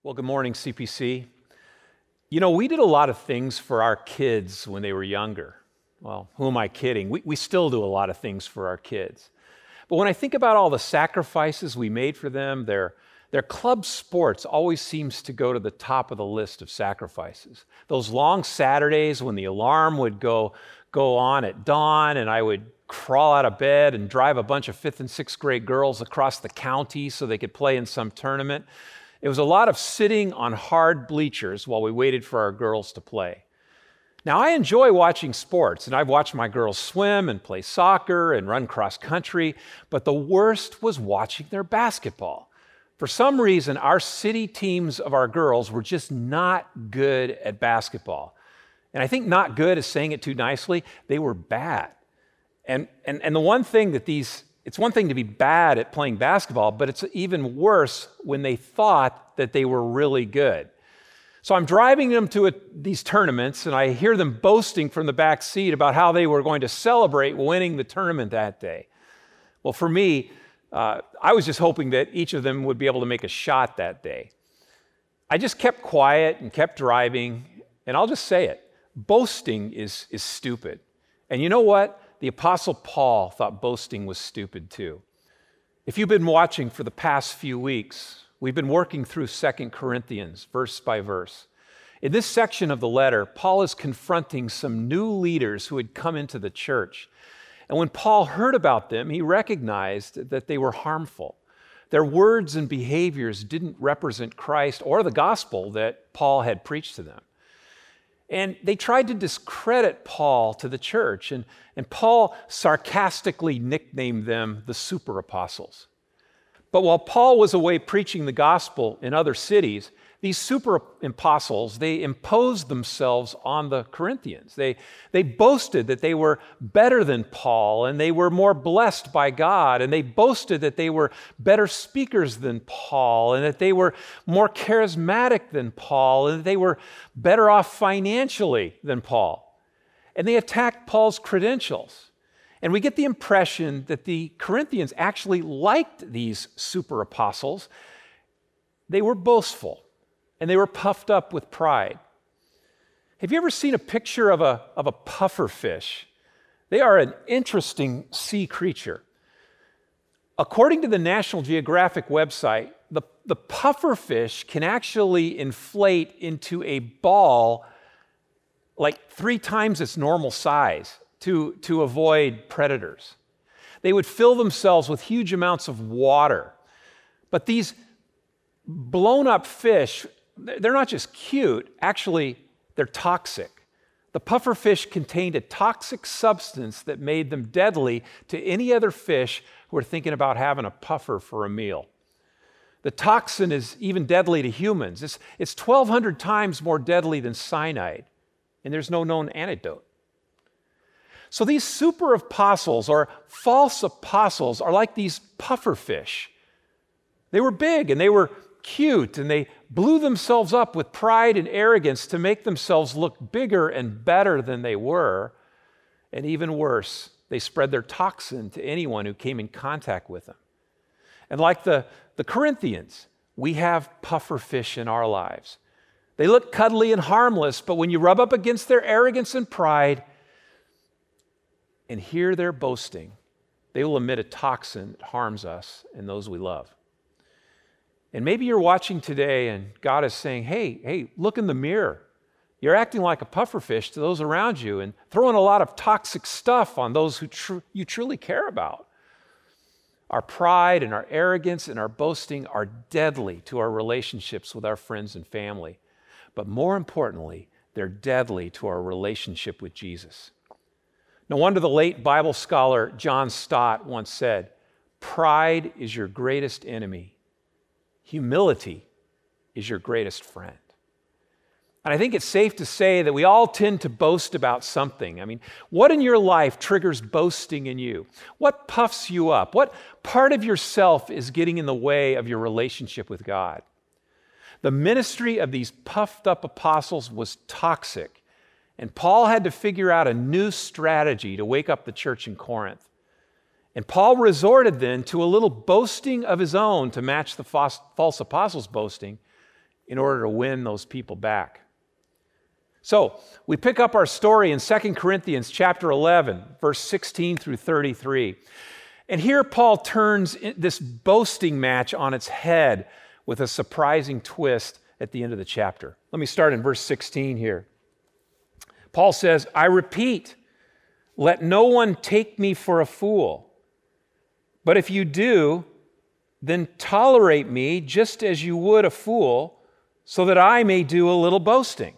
Well, good morning, CPC. You know, we did a lot of things for our kids when they were younger. Well, who am I kidding? We still do a lot of things for our kids. But when I think about all the sacrifices we made for them, their club sports always seems to go to the top of the list of sacrifices. Those long Saturdays when the alarm would go on at dawn and I would crawl out of bed and drive a bunch of 5th and 6th grade girls across the county so they could play in some tournament. It was a lot of sitting on hard bleachers while we waited for our girls to play. Now, I enjoy watching sports, and I've watched my girls swim and play soccer and run cross country, but the worst was watching their basketball. For some reason, our city teams of our girls were just not good at basketball. And I think not good is saying it too nicely. They were bad. And the one thing that it's one thing to be bad at playing basketball, but it's even worse when they thought that they were really good. So I'm driving them to these tournaments, and I hear them boasting from the back seat about how they were going to celebrate winning the tournament that day. Well, for me, I was just hoping that each of them would be able to make a shot that day. I just kept quiet and kept driving, and I'll just say it. Boasting is stupid. And you know what? The Apostle Paul thought boasting was stupid too. If you've been watching for the past few weeks, we've been working through 2 Corinthians, verse by verse. In this section of the letter, Paul is confronting some new leaders who had come into the church. And when Paul heard about them, he recognized that they were harmful. Their words and behaviors didn't represent Christ or the gospel that Paul had preached to them. And they tried to discredit Paul to the church, and Paul sarcastically nicknamed them the super apostles. But while Paul was away preaching the gospel in other cities, these super apostles, they imposed themselves on the Corinthians. They boasted that they were better than Paul, and they were more blessed by God, and they boasted that they were better speakers than Paul, and that they were more charismatic than Paul, and that they were better off financially than Paul. And they attacked Paul's credentials. And we get the impression that the Corinthians actually liked these super apostles. They were boastful, and they were puffed up with pride. Have you ever seen a picture of a puffer fish? They are an interesting sea creature. According to the National Geographic website, the puffer fish can actually inflate into a ball like 3 times its normal size to avoid predators. They would fill themselves with huge amounts of water. But these blown up fish, they're not just cute, actually, they're toxic. The puffer fish contained a toxic substance that made them deadly to any other fish who are thinking about having a puffer for a meal. The toxin is even deadly to humans. It's 1,200 times more deadly than cyanide, and there's no known antidote. So these super apostles or false apostles are like these puffer fish. They were big and they were cute, and they blew themselves up with pride and arrogance to make themselves look bigger and better than they were. And even worse, they spread their toxin to anyone who came in contact with them. And like the Corinthians, we have puffer fish in our lives. They look cuddly and harmless, but when you rub up against their arrogance and pride and hear their boasting, they will emit a toxin that harms us and those we love. And maybe you're watching today and God is saying, hey, look in the mirror. You're acting like a pufferfish to those around you and throwing a lot of toxic stuff on those who you truly care about. Our pride and our arrogance and our boasting are deadly to our relationships with our friends and family. But more importantly, they're deadly to our relationship with Jesus. No wonder the late Bible scholar John Stott once said, "Pride is your greatest enemy. Humility is your greatest friend." And I think it's safe to say that we all tend to boast about something. I mean, what in your life triggers boasting in you? What puffs you up? What part of yourself is getting in the way of your relationship with God? The ministry of these puffed up apostles was toxic, and Paul had to figure out a new strategy to wake up the church in Corinth. And Paul resorted then to a little boasting of his own to match the false apostles' boasting, in order to win those people back. So we pick up our story in 2 Corinthians chapter 11, verse 16 through 33. And here Paul turns this boasting match on its head with a surprising twist at the end of the chapter. Let me start in verse 16 here. Paul says, "I repeat, let no one take me for a fool. But if you do, then tolerate me just as you would a fool, so that I may do a little boasting."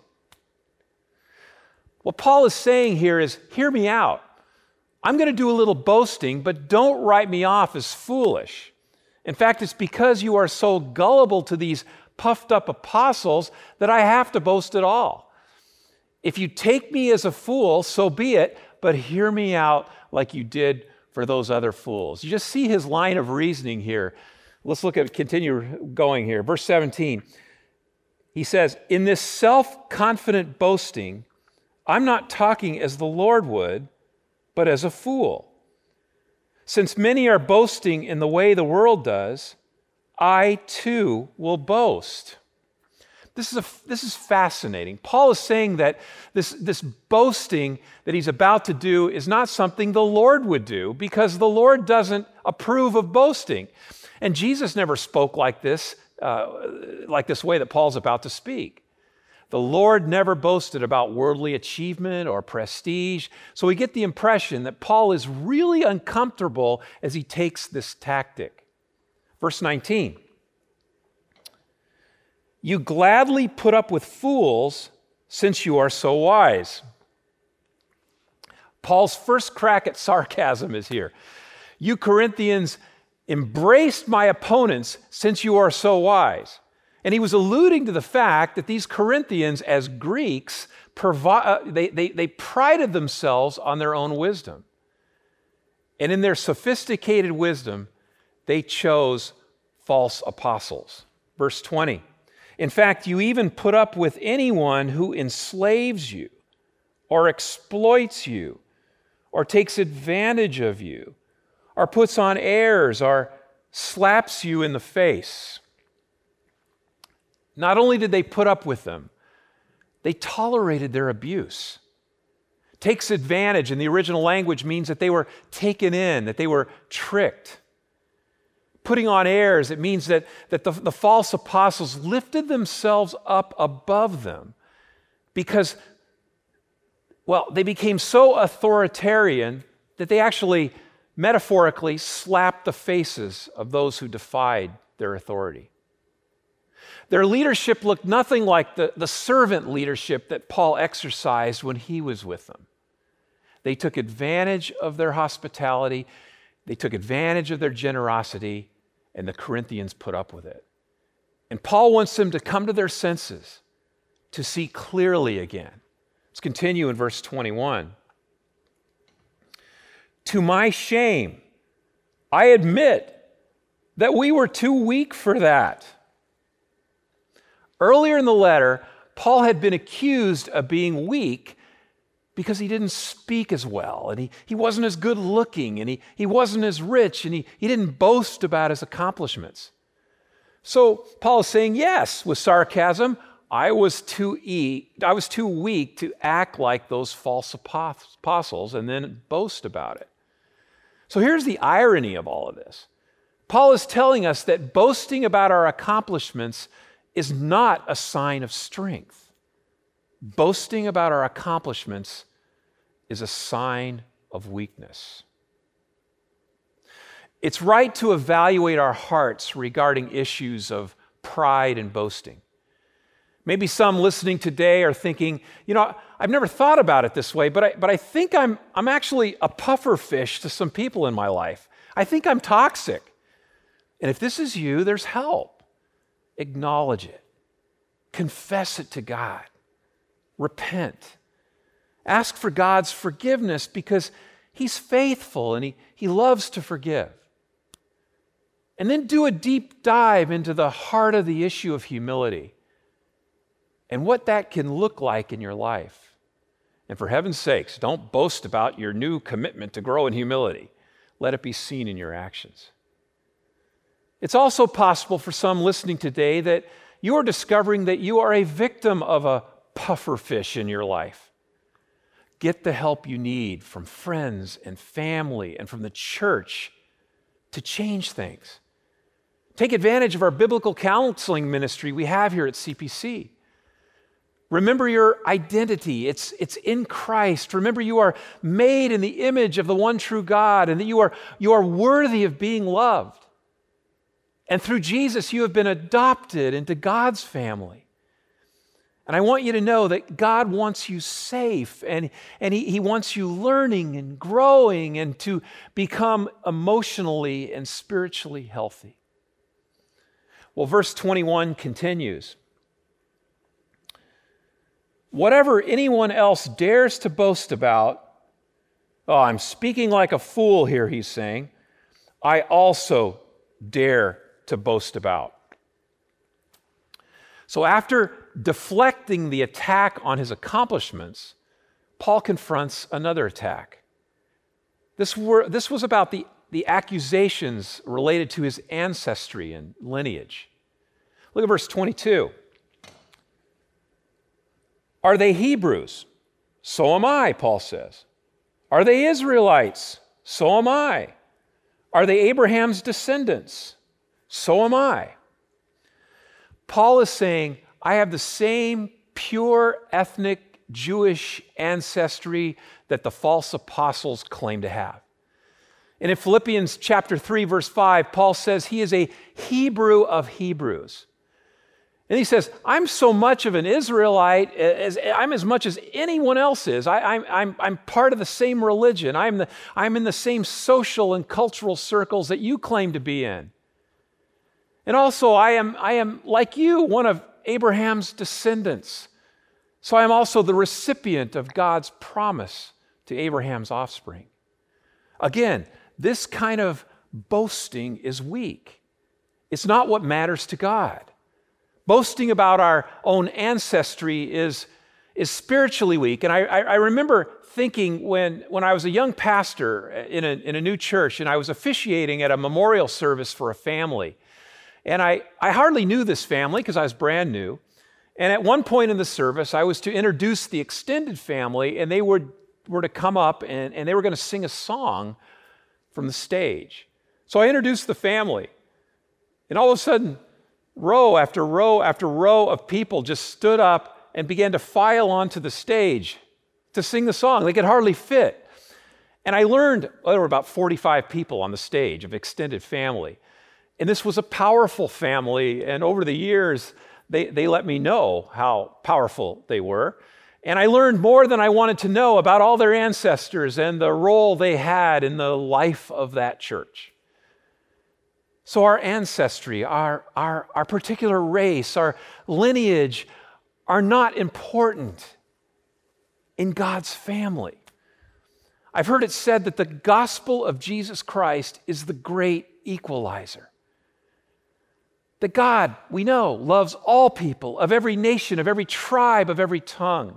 What Paul is saying here is, hear me out. I'm going to do a little boasting, but don't write me off as foolish. In fact, it's because you are so gullible to these puffed up apostles that I have to boast at all. If you take me as a fool, so be it, but hear me out like you did for those other fools. You just see his line of reasoning here. Let's continue going here. Verse 17, he says, "In this self-confident boasting, I'm not talking as the Lord would, but as a fool. Since many are boasting in the way the world does, I too will boast." This is fascinating. Paul is saying that this boasting that he's about to do is not something the Lord would do, because the Lord doesn't approve of boasting. And Jesus never spoke like this way that Paul's about to speak. The Lord never boasted about worldly achievement or prestige. So we get the impression that Paul is really uncomfortable as he takes this tactic. Verse 19, "You gladly put up with fools since you are so wise." Paul's first crack at sarcasm is here. "You Corinthians embraced my opponents since you are so wise." And he was alluding to the fact that these Corinthians, as Greeks, they prided themselves on their own wisdom. And in their sophisticated wisdom, they chose false apostles. Verse 20, "In fact, you even put up with anyone who enslaves you or exploits you or takes advantage of you or puts on airs or slaps you in the face." Not only did they put up with them, they tolerated their abuse. Takes advantage in the original language means that they were taken in, that they were tricked. Putting on airs, it means that the false apostles lifted themselves up above them because, they became so authoritarian that they actually metaphorically slapped the faces of those who defied their authority. Their leadership looked nothing like the servant leadership that Paul exercised when he was with them. They took advantage of their hospitality, they took advantage of their generosity, and the Corinthians put up with it. And Paul wants them to come to their senses, to see clearly again. Let's continue in verse 21. "To my shame, I admit that we were too weak for that." Earlier in the letter, Paul had been accused of being weak because he didn't speak as well, and he wasn't as good looking, and he wasn't as rich, and he didn't boast about his accomplishments. So Paul is saying, yes, with sarcasm, I was too weak to act like those false apostles and then boast about it. So here's the irony of all of this. Paul is telling us that boasting about our accomplishments is not a sign of strength. Boasting about our accomplishments is a sign of weakness. It's right to evaluate our hearts regarding issues of pride and boasting. Maybe some listening today are thinking, I've never thought about it this way, but I think I'm actually a puffer fish to some people in my life. I think I'm toxic. And if this is you, there's help. Acknowledge it. Confess it to God. Repent. Ask for God's forgiveness because He's faithful and He loves to forgive. And then do a deep dive into the heart of the issue of humility and what that can look like in your life. And for heaven's sakes, don't boast about your new commitment to grow in humility. Let it be seen in your actions. It's also possible for some listening today that you are discovering that you are a victim of a puffer fish in your life. Get the help you need from friends and family and from the church to change things. Take advantage of our biblical counseling ministry we have here at CPC. Remember your identity. It's in Christ. Remember you are made in the image of the one true God and that you are worthy of being loved. And through Jesus, you have been adopted into God's family. And I want you to know that God wants you safe and he wants you learning and growing and to become emotionally and spiritually healthy. Well, verse 21 continues. Whatever anyone else dares to boast about, I'm speaking like a fool here, he's saying, I also dare to boast about. So after deflecting the attack on his accomplishments, Paul confronts another attack. This was about the accusations related to his ancestry and lineage. Look at verse 22. Are they Hebrews? So am I, Paul says. Are they Israelites? So am I. Are they Abraham's descendants? So am I. Paul is saying, I have the same pure ethnic Jewish ancestry that the false apostles claim to have. And in Philippians chapter 3, verse 5, Paul says he is a Hebrew of Hebrews. And he says, I'm so much of an Israelite, I'm as much as anyone else is. I'm part of the same religion. I'm in the same social and cultural circles that you claim to be in. And also, I am like you, one of Abraham's descendants. So I am also the recipient of God's promise to Abraham's offspring. Again, this kind of boasting is weak. It's not what matters to God. Boasting about our own ancestry is spiritually weak. And I remember thinking when I was a young pastor in a new church and I was officiating at a memorial service for a family. And I hardly knew this family because I was brand new. And at one point in the service, I was to introduce the extended family, and they were to come up and they were going to sing a song from the stage. So I introduced the family. And all of a sudden, row after row after row of people just stood up and began to file onto the stage to sing the song. They could hardly fit. And I learned, there were about 45 people on the stage of extended family. And this was a powerful family. And over the years, they let me know how powerful they were. And I learned more than I wanted to know about all their ancestors and the role they had in the life of that church. So our ancestry, our particular race, our lineage are not important in God's family. I've heard it said that the gospel of Jesus Christ is the great equalizer. That God, we know, loves all people of every nation, of every tribe, of every tongue.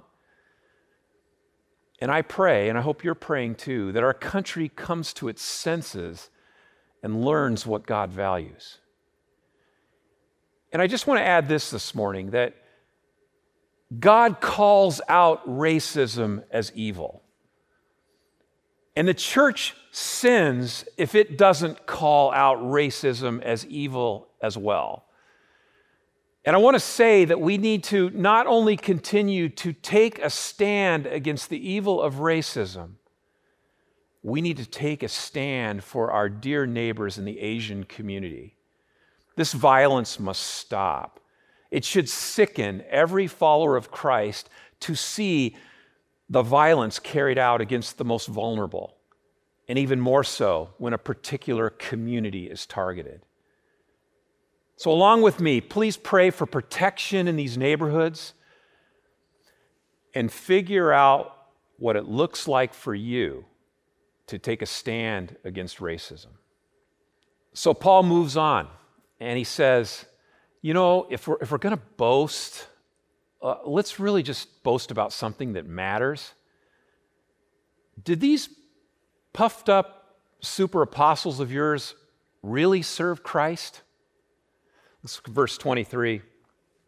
And I pray, and I hope you're praying too, that our country comes to its senses and learns what God values. And I just want to add this morning, that God calls out racism as evil. And the church sins if it doesn't call out racism as evil as well. And I want to say that we need to not only continue to take a stand against the evil of racism, we need to take a stand for our dear neighbors in the Asian community. This violence must stop. It should sicken every follower of Christ to see the violence carried out against the most vulnerable, and even more so when a particular community is targeted. So along with me, please pray for protection in these neighborhoods and figure out what it looks like for you to take a stand against racism. So Paul moves on and he says, you know, if we're going to boast, let's really just boast about something that matters. Did these puffed up super apostles of yours really serve Christ? Let's look at verse 23.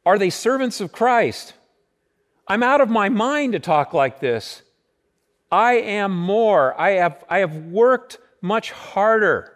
Are they servants of Christ? I'm out of my mind to talk like this. I am more. I have worked much harder.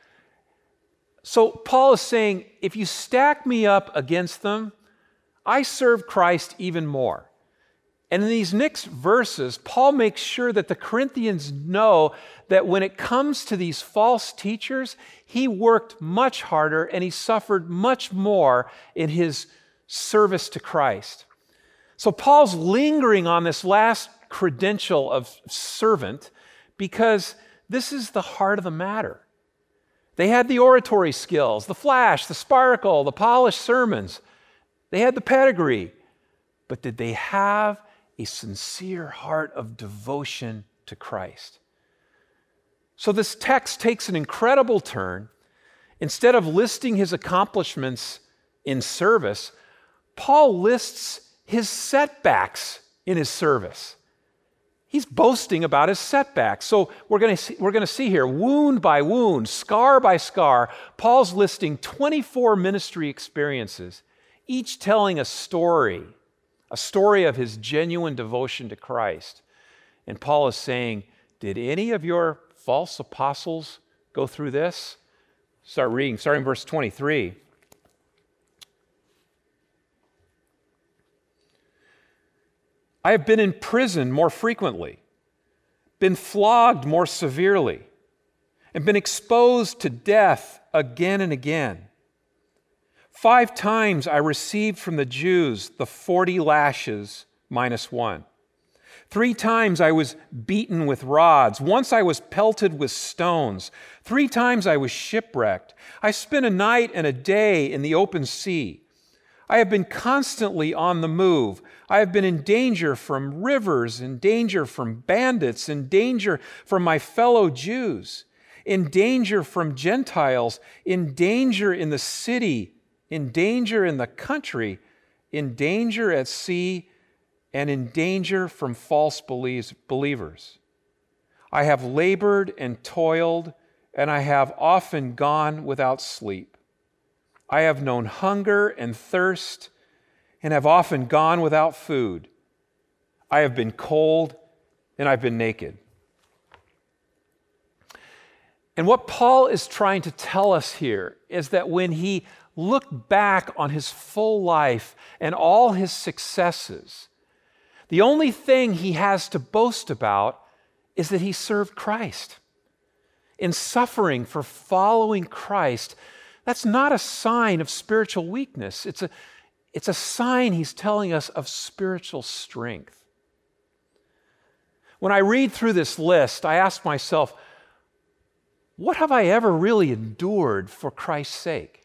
So Paul is saying, if you stack me up against them, I serve Christ even more. And in these next verses, Paul makes sure that the Corinthians know that when it comes to these false teachers, he worked much harder and he suffered much more in his service to Christ. So Paul's lingering on this last credential of servant because this is the heart of the matter. They had the oratory skills, the flash, the sparkle, the polished sermons. They had the pedigree. But did they have a sincere heart of devotion to Christ? So this text takes an incredible turn. Instead of listing his accomplishments in service, Paul lists his setbacks in his service. He's boasting about his setbacks. So we're going to see here, wound by wound, scar by scar, Paul's listing 24 ministry experiences, each telling a story of his genuine devotion to Christ. And Paul is saying, did any of your false apostles go through this? Start reading, starting verse 23. I have been in prison more frequently, been flogged more severely, and been exposed to death again and again. 5 times I received from the Jews the 40 lashes minus 1. 3 times I was beaten with rods. Once I was pelted with stones. 3 times I was shipwrecked. I spent a night and a day in the open sea. I have been constantly on the move. I have been in danger from rivers, in danger from bandits, in danger from my fellow Jews, in danger from Gentiles, in danger in the city, in danger in the country, in danger at sea, and in danger from false believers. I have labored and toiled, and I have often gone without sleep. I have known hunger and thirst, and have often gone without food. I have been cold, and I've been naked. And what Paul is trying to tell us here is that when he looked back on his full life and all his successes, the only thing he has to boast about is that he served Christ. In suffering for following Christ, that's not a sign of spiritual weakness. It's a sign, he's telling us, of spiritual strength. When I read through this list, I ask myself, what have I ever really endured for Christ's sake?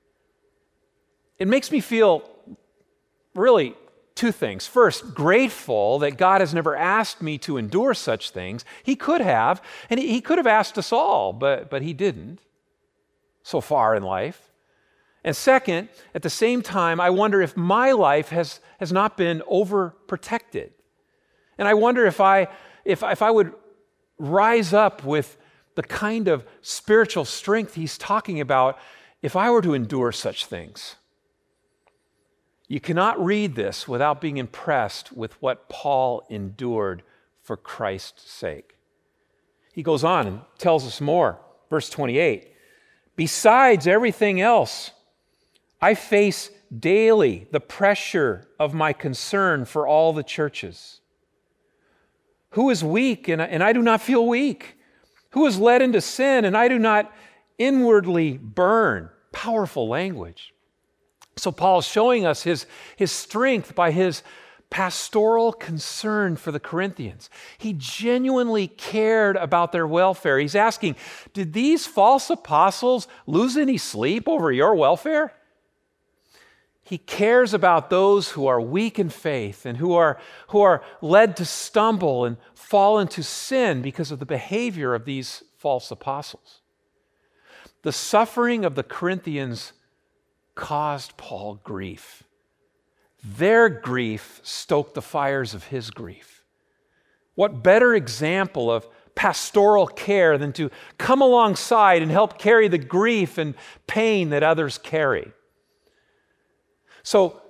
It makes me feel really 2 things. First, grateful that God has never asked me to endure such things. He could have, and he could have asked us all, but he didn't so far in life. And second, at the same time, I wonder if my life has not been overprotected. And I wonder if I would rise up with the kind of spiritual strength he's talking about if I were to endure such things. You cannot read this without being impressed with what Paul endured for Christ's sake. He goes on and tells us more. Verse 28, besides everything else, I face daily the pressure of my concern for all the churches. Who is weak and I do not feel weak? Who is led into sin and I do not inwardly burn? Powerful language. So Paul's showing us his strength by his pastoral concern for the Corinthians. He genuinely cared about their welfare. He's asking, did these false apostles lose any sleep over your welfare? He cares about those who are weak in faith and who are led to stumble and fall into sin because of the behavior of these false apostles. The suffering of the Corinthians caused Paul grief. Their grief stoked the fires of his grief. What better example of pastoral care than to come alongside and help carry the grief and pain that others carry? So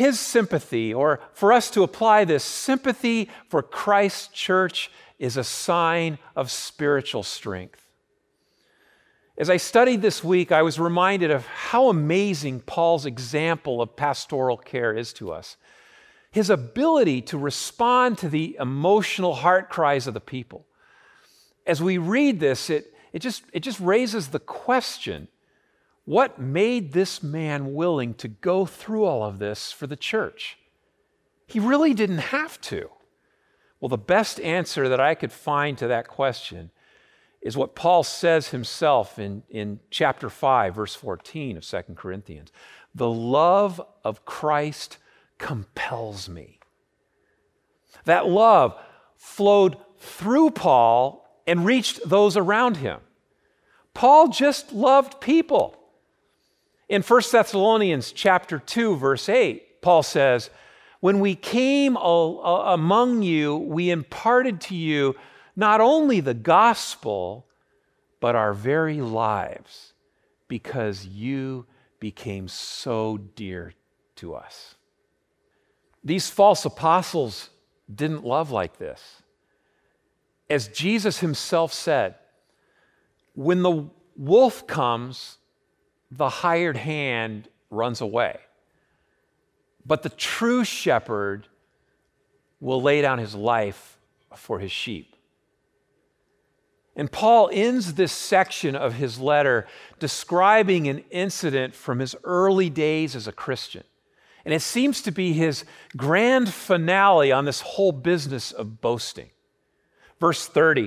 his sympathy, or for us to apply this, sympathy for Christ's church is a sign of spiritual strength. As I studied this week, I was reminded of how amazing Paul's example of pastoral care is to us. His ability to respond to the emotional heart cries of the people. As we read this, it just raises the question, what made this man willing to go through all of this for the church? He really didn't have to. Well, the best answer that I could find to that question is what Paul says himself in chapter 5, verse 14 of 2 Corinthians. The love of Christ compels me. That love flowed through Paul and reached those around him. Paul just loved people. In 1 Thessalonians chapter 2, verse 8, Paul says, when we came among you, we imparted to you not only the gospel, but our very lives, because you became so dear to us. These false apostles didn't love like this. As Jesus himself said, when the wolf comes, the hired hand runs away. But the true shepherd will lay down his life for his sheep. And Paul ends this section of his letter describing an incident from his early days as a Christian. And it seems to be his grand finale on this whole business of boasting. Verse 30,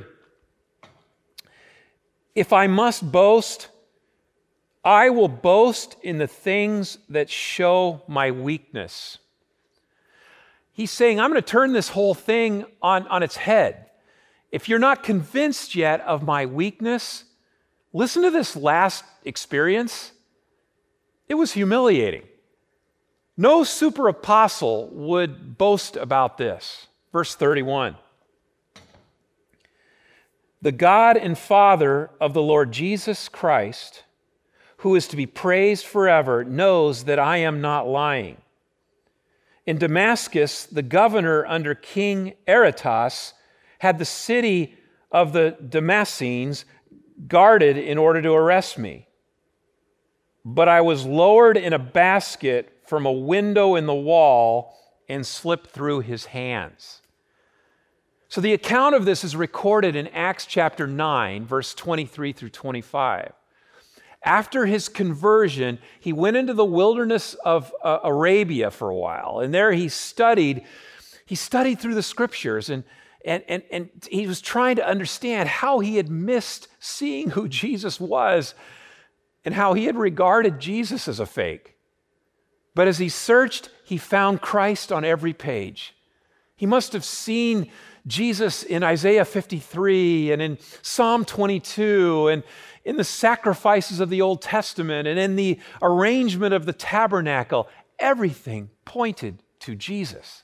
if I must boast, I will boast in the things that show my weakness. He's saying, I'm going to turn this whole thing on its head. If you're not convinced yet of my weakness, listen to this last experience. It was humiliating. No super apostle would boast about this. Verse 31. The God and Father of the Lord Jesus Christ, who is to be praised forever, knows that I am not lying. In Damascus, the governor under King Aretas had the city of the Damascenes guarded in order to arrest me. But I was lowered in a basket from a window in the wall and slipped through his hands. So the account of this is recorded in Acts chapter 9, verse 23 through 25. After his conversion, he went into the wilderness of Arabia for a while, and there he studied through the scriptures, and he was trying to understand how he had missed seeing who Jesus was and how he had regarded Jesus as a fake. But as he searched, he found Christ on every page. He must have seen Jesus in Isaiah 53 and in Psalm 22 and in the sacrifices of the Old Testament and in the arrangement of the tabernacle. Everything pointed to Jesus.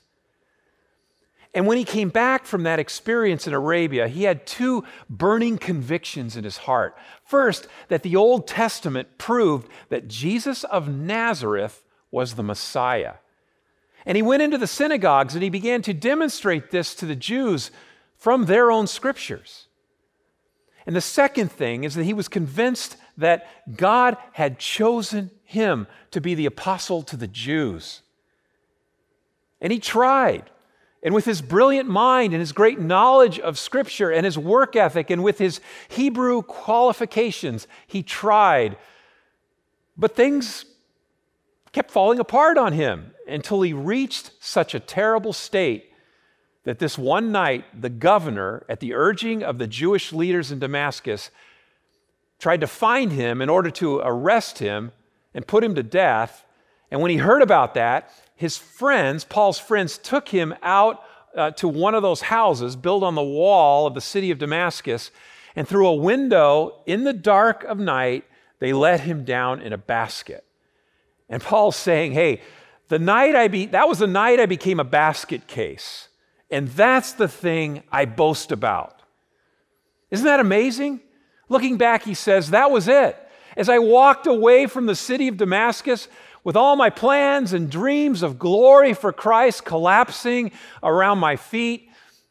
And when he came back from that experience in Arabia, he had two burning convictions in his heart. First, that the Old Testament proved that Jesus of Nazareth was the Messiah. And he went into the synagogues and he began to demonstrate this to the Jews from their own scriptures. And the second thing is that he was convinced that God had chosen him to be the apostle to the Jews. And he tried. And with his brilliant mind and his great knowledge of Scripture and his work ethic and with his Hebrew qualifications, he tried. But things kept falling apart on him until he reached such a terrible state that this one night, the governor, at the urging of the Jewish leaders in Damascus, tried to find him in order to arrest him and put him to death. And when he heard about that, his friends, Paul's friends, took him out to one of those houses built on the wall of the city of Damascus, and through a window in the dark of night, they let him down in a basket. And Paul's saying, hey, that was the night I became a basket case. And that's the thing I boast about. Isn't that amazing? Looking back, he says, that was it. As I walked away from the city of Damascus, with all my plans and dreams of glory for Christ collapsing around my feet,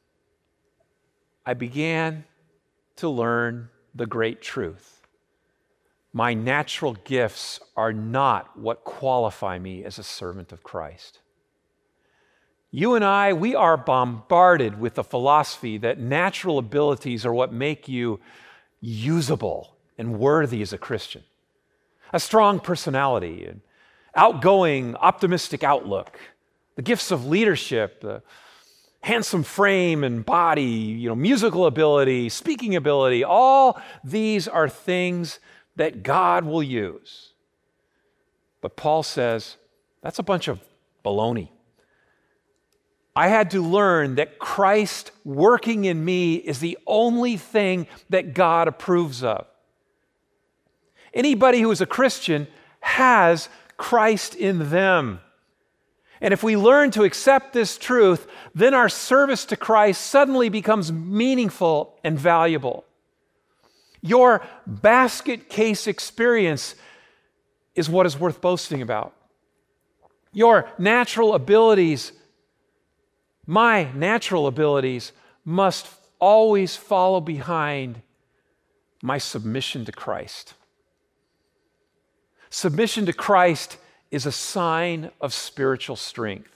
I began to learn the great truth. My natural gifts are not what qualify me as a servant of Christ. You and I, we are bombarded with the philosophy that natural abilities are what make you usable and worthy as a Christian. A strong personality, an outgoing, optimistic outlook, the gifts of leadership, the handsome frame and body, musical ability, speaking ability, all these are things that God will use. But Paul says, that's a bunch of baloney. I had to learn that Christ working in me is the only thing that God approves of. Anybody who is a Christian has Christ in them. And if we learn to accept this truth, then our service to Christ suddenly becomes meaningful and valuable. Your basket case experience is what is worth boasting about. Your natural abilities, my natural abilities, must always follow behind my submission to Christ. Submission to Christ is a sign of spiritual strength.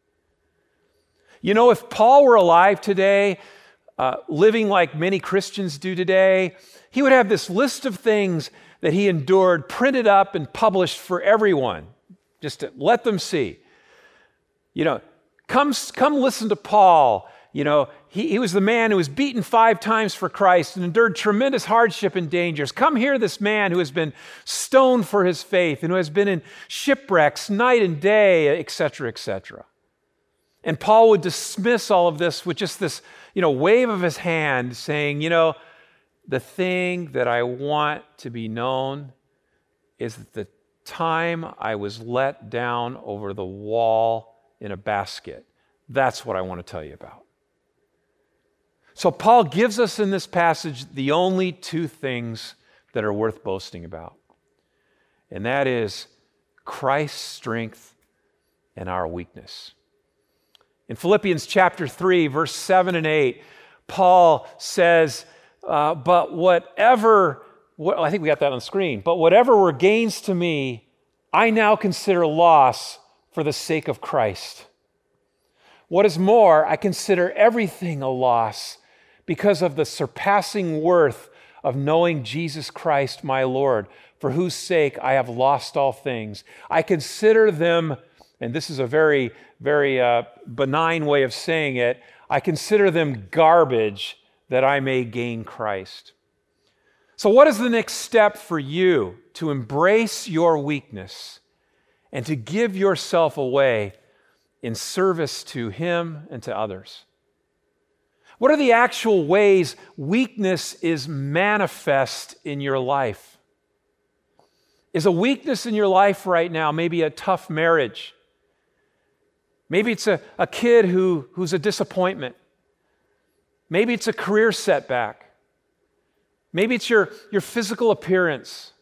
If Paul were alive today, living like many Christians do today, he would have this list of things that he endured printed up and published for everyone, just to let them see. Come listen to Paul. He was the man who was beaten 5 times for Christ and endured tremendous hardship and dangers. Come hear this man who has been stoned for his faith and who has been in shipwrecks night and day, etc., etc. And Paul would dismiss all of this with just this, wave of his hand saying, the thing that I want to be known is that the time I was let down over the wall in a basket. That's what I want to tell you about. So Paul gives us in this passage the only 2 things that are worth boasting about. And that is Christ's strength and our weakness. In Philippians chapter 3, verse 7 and 8, Paul says, but whatever, I think we got that on the screen, but whatever were gains to me, I now consider loss for the sake of Christ. What is more, I consider everything a loss because of the surpassing worth of knowing Jesus Christ, my Lord, for whose sake I have lost all things. I consider them, and this is a very, very benign way of saying it, I consider them garbage that I may gain Christ. So what is the next step for you to embrace your weakness and to give yourself away in service to Him and to others? What are the actual ways weakness is manifest in your life? Is a weakness in your life right now maybe a tough marriage? Maybe it's a kid who's a disappointment. Maybe it's a career setback. Maybe it's your physical appearance.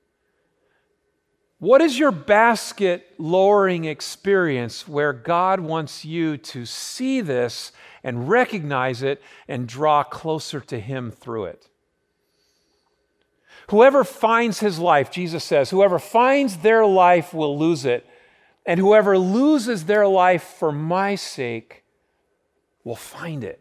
What is your basket lowering experience where God wants you to see this and recognize it and draw closer to Him through it? Whoever finds his life, Jesus says, whoever finds their life will lose it, and whoever loses their life for my sake will find it.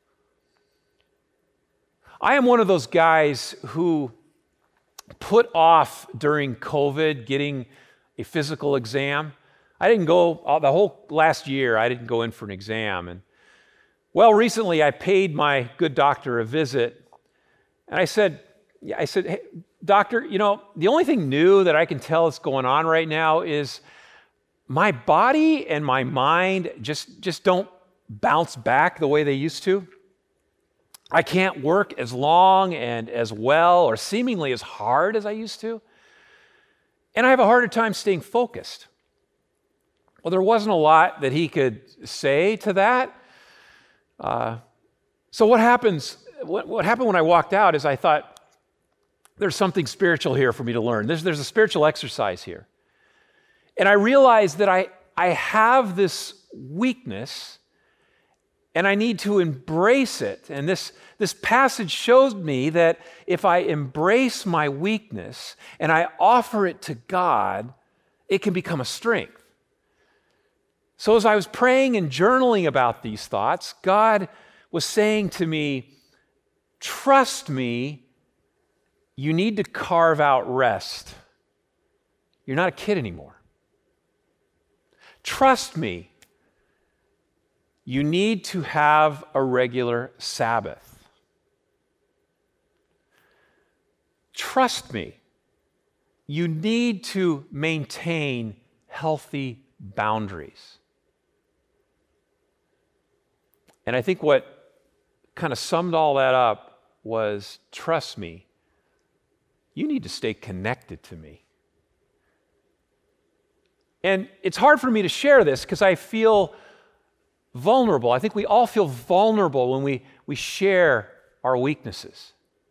I am one of those guys who put off during COVID getting a physical exam. I didn't go, the whole last year, I didn't go in for an exam. And recently I paid my good doctor a visit, and I said, hey, doctor, the only thing new that I can tell is going on right now is my body and my mind just don't bounce back the way they used to. I can't work as long and as well or seemingly as hard as I used to. And I have a harder time staying focused. Well, there wasn't a lot that he could say to that. So what happened when I walked out is I thought, there's something spiritual here for me to learn. There's a spiritual exercise here. And I realize that I have this weakness and I need to embrace it. And this passage shows me that if I embrace my weakness and I offer it to God, it can become a strength. So as I was praying and journaling about these thoughts, God was saying to me, trust me, you need to carve out rest. You're not a kid anymore. Trust me, you need to have a regular Sabbath. Trust me, you need to maintain healthy boundaries. And I think what kind of summed all that up was, trust me, you need to stay connected to me. And it's hard for me to share this because I feel vulnerable. I think we all feel vulnerable when we share our weaknesses.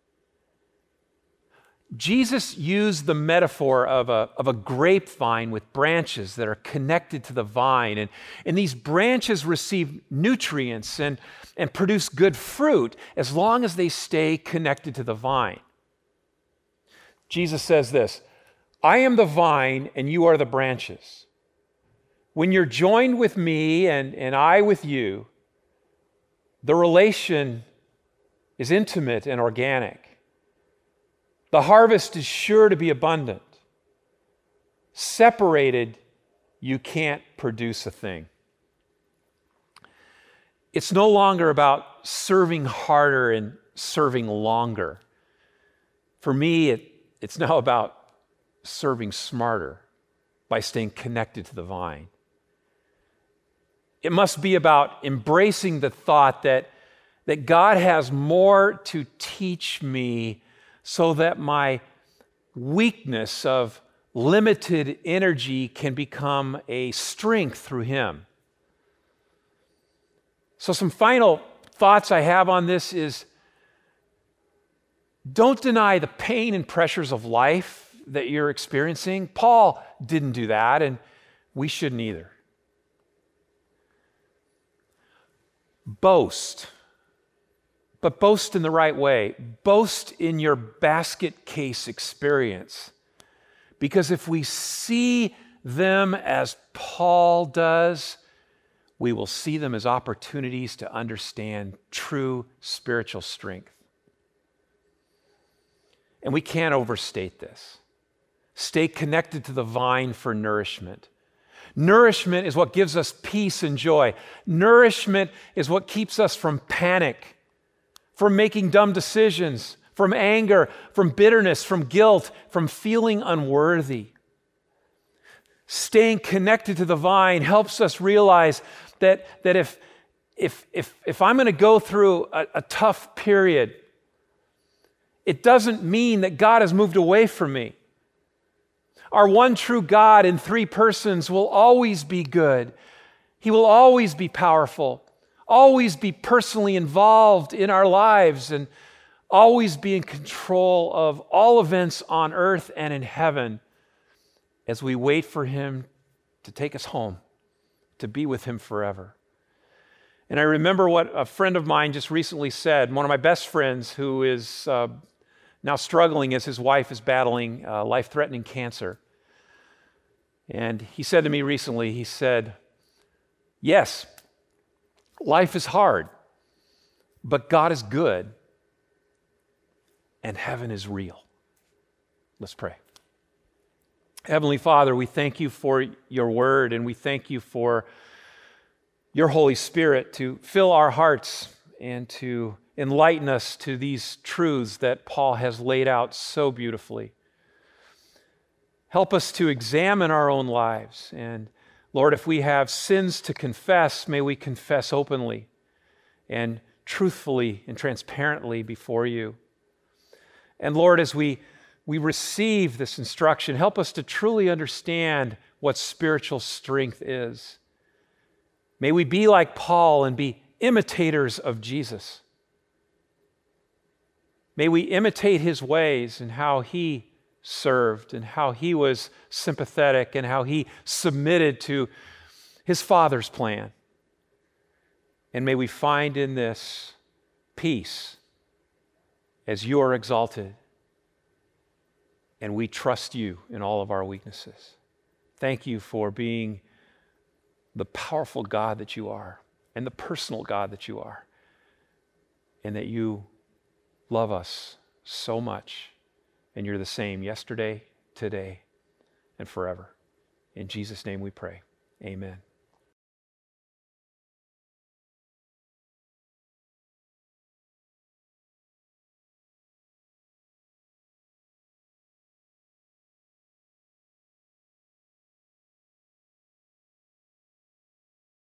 Jesus used the metaphor of a grapevine with branches that are connected to the vine. And these branches receive nutrients and produce good fruit as long as they stay connected to the vine. Jesus says this, I am the vine and you are the branches. When you're joined with me and I with you, the relation is intimate and organic. The harvest is sure to be abundant. Separated, you can't produce a thing. It's no longer about serving harder and serving longer. For me, it's now about serving smarter by staying connected to the vine. It must be about embracing the thought that God has more to teach me so that my weakness of limited energy can become a strength through Him. So some final thoughts I have on this is, don't deny the pain and pressures of life that you're experiencing. Paul didn't do that, and we shouldn't either. Boast, but boast in the right way. Boast in your basket case experience. Because if we see them as Paul does, we will see them as opportunities to understand true spiritual strength. And we can't overstate this. Stay connected to the vine for nourishment. Nourishment is what gives us peace and joy. Nourishment is what keeps us from panic, from making dumb decisions, from anger, from bitterness, from guilt, from feeling unworthy. Staying connected to the vine helps us realize that if I'm going to go through a tough period, it doesn't mean that God has moved away from me. Our one true God in three persons will always be good. He will always be powerful, always be personally involved in our lives, and always be in control of all events on earth and in heaven as we wait for Him to take us home, to be with Him forever. And I remember what a friend of mine just recently said, one of my best friends who is now struggling as his wife is battling life-threatening cancer. And he said to me recently, he said, yes, life is hard, but God is good and heaven is real. Let's pray. Heavenly Father, we thank you for your word, and we thank you for your Holy Spirit to fill our hearts and to enlighten us to these truths that Paul has laid out so beautifully. Help us to examine our own lives. And Lord, if we have sins to confess, may we confess openly and truthfully and transparently before you. And Lord, as we receive this instruction, help us to truly understand what spiritual strength is. May we be like Paul and be imitators of Jesus. May we imitate his ways and how he served and how he was sympathetic and how he submitted to his Father's plan. And may we find in this peace as you are exalted and we trust you in all of our weaknesses. Thank you for being the powerful God that you are and the personal God that you are, and that you love us so much, and you're the same yesterday, today, and forever. In Jesus' name we pray. Amen.